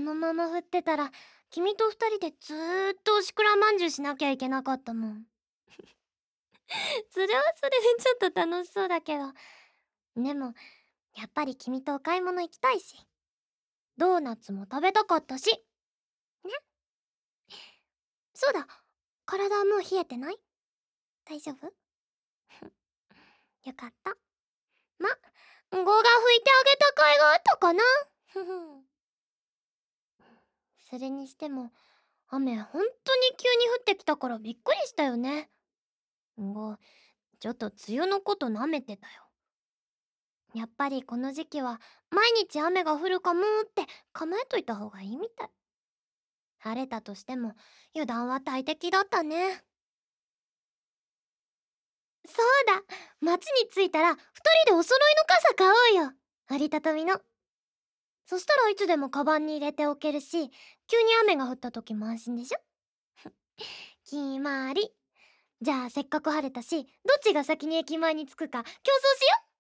のまま降ってたら、君と二人でずーっとおしくらまんじゅうしなきゃいけなかったもん。それはそれでちょっと楽しそうだけど。でも、やっぱり君とお買い物行きたいし、ドーナツも食べたかったし。ね。そうだ、体もう冷えてない？大丈夫？よかった。ま、碁が拭いてあげた甲斐があったかな。ふふん。それにしても、雨ほんとに急に降ってきたからびっくりしたよね。碁、ちょっと梅雨のこと舐めてたよ。やっぱりこの時期は毎日雨が降るかもって構えといた方がいいみたい。晴れたとしても油断は大敵だったね。そうだ、街に着いたら二人でお揃いの傘買おうよ。折りたたみの。そしたらいつでもカバンに入れておけるし、急に雨が降った時も安心でしょ。決まり。じゃあせっかく晴れたし、どっちが先に駅前に着くか競争しよ